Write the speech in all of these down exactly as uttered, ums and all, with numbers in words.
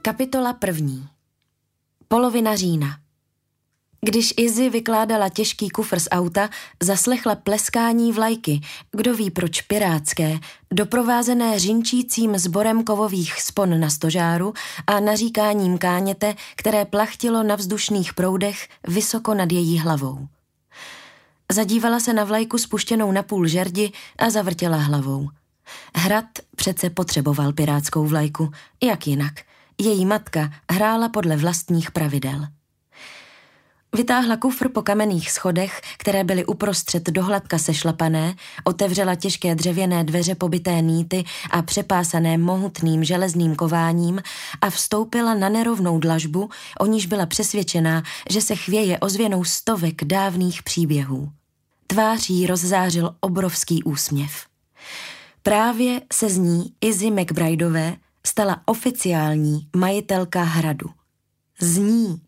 Kapitola první. Polovina října. Když Izzy vykládala těžký kufr z auta, zaslechla pleskání vlajky, kdo ví proč pirátské, doprovázené řinčícím sborem kovových spon na stožáru a naříkáním káněte, které plachtilo na vzdušných proudech vysoko nad její hlavou. Zadívala se na vlajku spuštěnou na půl žerdi a zavrtěla hlavou. Hrad přece potřeboval pirátskou vlajku, jak jinak. Její matka hrála podle vlastních pravidel. Vytáhla kufr po kamenných schodech, které byly uprostřed dohladka sešlapané, otevřela těžké dřevěné dveře pobité nýty a přepásané mohutným železným kováním a vstoupila na nerovnou dlažbu, o níž byla přesvědčená, že se chvěje ozvěnou stovek dávných příběhů. Tvář jí rozzářil obrovský úsměv. Právě se z ní Izzy McBrideové stala oficiální majitelka hradu. Z ní.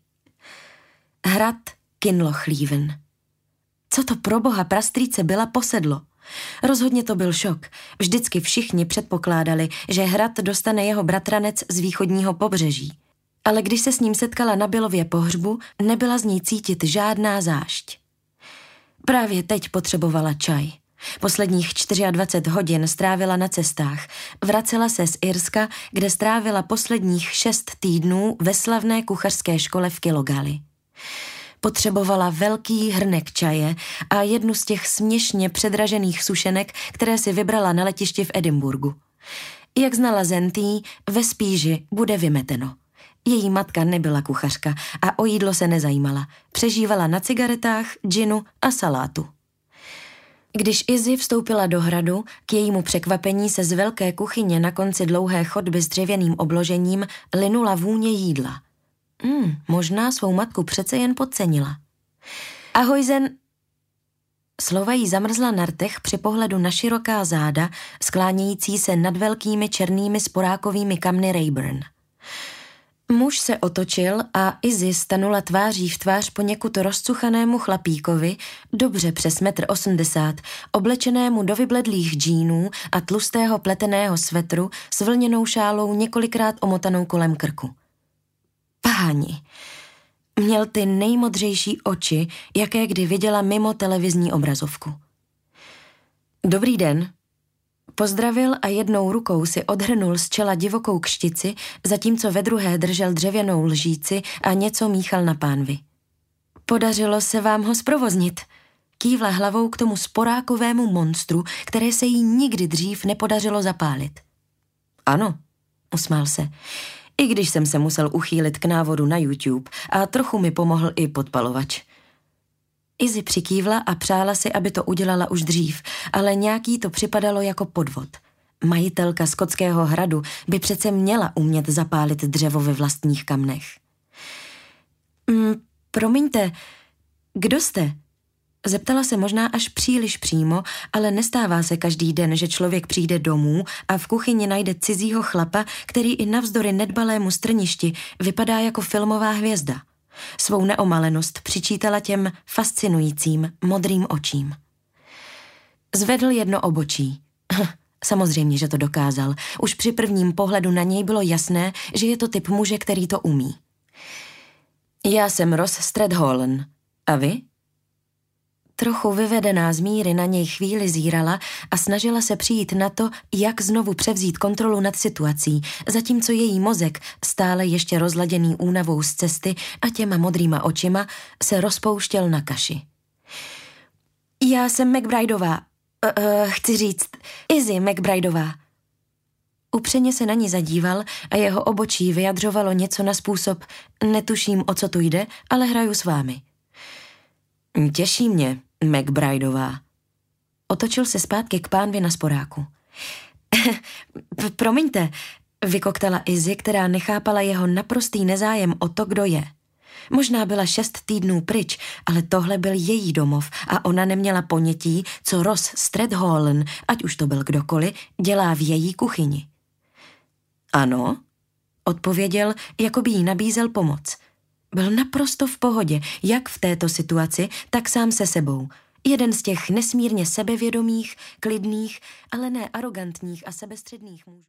Hrad Kinlochleven. Co to pro boha prastrýce byla posedlo? Rozhodně to byl šok. Vždycky všichni předpokládali, že hrad dostane jeho bratranec z východního pobřeží. Ale když se s ním setkala na Billově pohřbu, nebyla z ní cítit žádná zášť. Právě teď potřebovala čaj. Posledních dvacet čtyři hodin strávila na cestách. Vracela se z Irska, kde strávila posledních šest týdnů ve slavné kuchařské škole v Kilogali. Potřebovala velký hrnek čaje a jednu z těch směšně předražených sušenek, které si vybrala na letišti v Edinburgu. Jak znala Zentý, ve spíži bude vymeteno. Její matka nebyla kuchařka a o jídlo se nezajímala. Přežívala na cigaretách, džinu a salátu. Když Izzy vstoupila do hradu, k jejímu překvapení se z velké kuchyně na konci dlouhé chodby s dřevěným obložením linula vůně jídla. Hmm, možná svou matku přece jen podcenila. Ahoj, Zen... Slova jí zamrzla na rtech při pohledu na široká záda, sklánějící se nad velkými černými sporákovými kamny Rayburn. Muž se otočil a Izzy stanula tváří v tvář poněkud rozcuchanému chlapíkovi, dobře přes metr osmdesát, oblečenému do vybledlých džínů a tlustého pleteného svetru s vlněnou šálou několikrát omotanou kolem krku. Páni, měl ty nejmodřejší oči, jaké kdy viděla mimo televizní obrazovku. Dobrý den. Pozdravil a jednou rukou si odhrnul z čela divokou kštici, zatímco ve druhé držel dřevěnou lžíci a něco míchal na pánvi. Podařilo se vám ho zprovoznit. Kývla hlavou k tomu sporákovému monstru, které se jí nikdy dřív nepodařilo zapálit. Ano, usmál se. I když jsem se musel uchýlit k návodu na YouTube a trochu mi pomohl i podpalovač. Izzy přikývla a přála si, aby to udělala už dřív, ale nějaký to připadalo jako podvod. Majitelka skotského hradu by přece měla umět zapálit dřevo ve vlastních kamnech. Mm, promiňte, kdo jste? Zeptala se možná až příliš přímo, ale nestává se každý den, že člověk přijde domů a v kuchyni najde cizího chlapa, který i navzdory nedbalému strništi vypadá jako filmová hvězda. Svou neomalenost přičítala těm fascinujícím modrým očím. Zvedl jedno obočí. Samozřejmě, že to dokázal. Už při prvním pohledu na něj bylo jasné, že je to typ muže, který to umí. Já jsem Ross Stradhallen. A vy? Trochu vyvedená z míry na něj chvíli zírala a snažila se přijít na to, jak znovu převzít kontrolu nad situací, zatímco její mozek, stále ještě rozladěný únavou z cesty a těma modrýma očima, se rozpouštěl na kaši. Já jsem McBrideová. Uh, uh, chci říct, Izzy McBrideová. Upřeně se na ní zadíval a jeho obočí vyjadřovalo něco na způsob netuším, o co tu jde, ale hraju s vámi. Těší mě, McBrideová. Otočil se zpátky k pánvi na sporáku. Promiňte, vykoktala Izzy, která nechápala jeho naprostý nezájem o to, kdo je. Možná byla šest týdnů pryč, ale tohle byl její domov a ona neměla ponětí, co Ross Stradhallen, ať už to byl kdokoliv, dělá v její kuchyni. Ano, odpověděl, jako by jí nabízel pomoc. Byl naprosto v pohodě, jak v této situaci, tak sám se sebou. Jeden z těch nesmírně sebevědomých, klidných, ale ne arrogantních a sebestředných mužů.